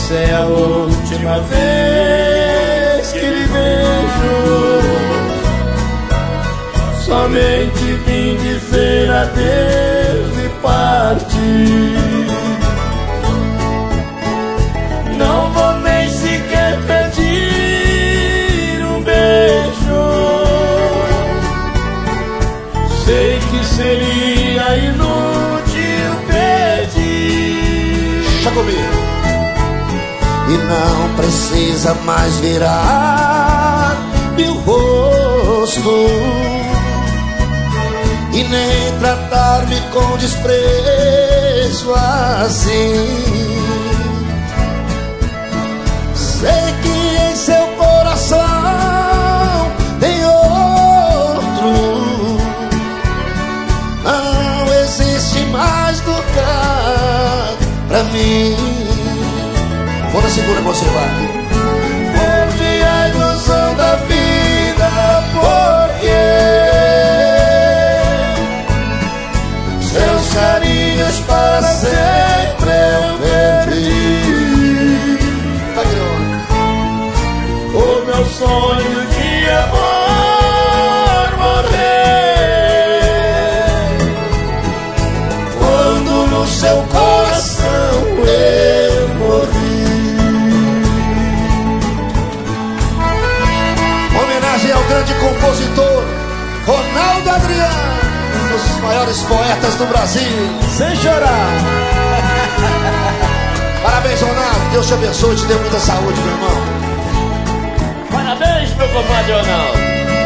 essa é a última vez que lhe vejo. Somente vim dizer adeus e partir. Não vou nem sequer pedir um beijo. Sei que seria inútil pedir. Deixa comigo. E não precisa mais virar meu rosto e nem tratar-me com desprezo assim. Sei que em seu coração tem outro. Não existe mais lugar pra mim. Vou na segura, você vai. Perde a ilusão da vida, porque seus carinhos para sempre eu perdi. O meu sonho de amor morrer quando no seu coração eu morri. Homenagem ao grande compositor Ronaldo Adriano, um dos maiores poetas do Brasil. Sem chorar. Parabéns, Ronaldo. Deus te abençoe e te dê muita saúde, meu irmão. Parabéns, meu compadre Ronaldo.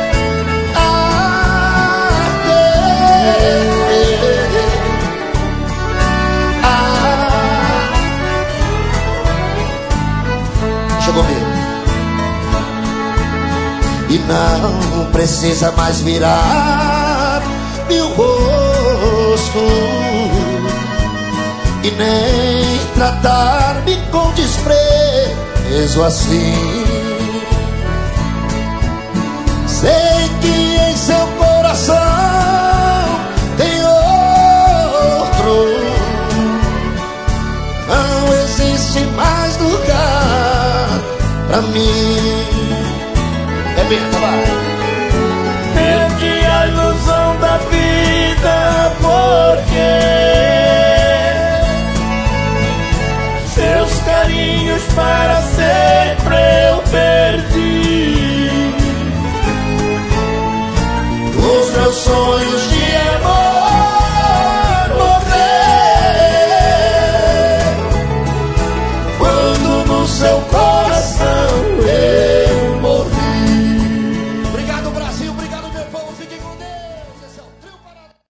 Chegou comigo. E não precisa mais virar meu rosto e nem tratar-me com desprezo assim. Sei que em seu coração tem outro. Não existe mais lugar pra mim. Rebenta, vai. Perdi a ilusão da vida, porque seus carinhos para sempre eu perdi. Os meus sonhos de amor morrer quando no seu coração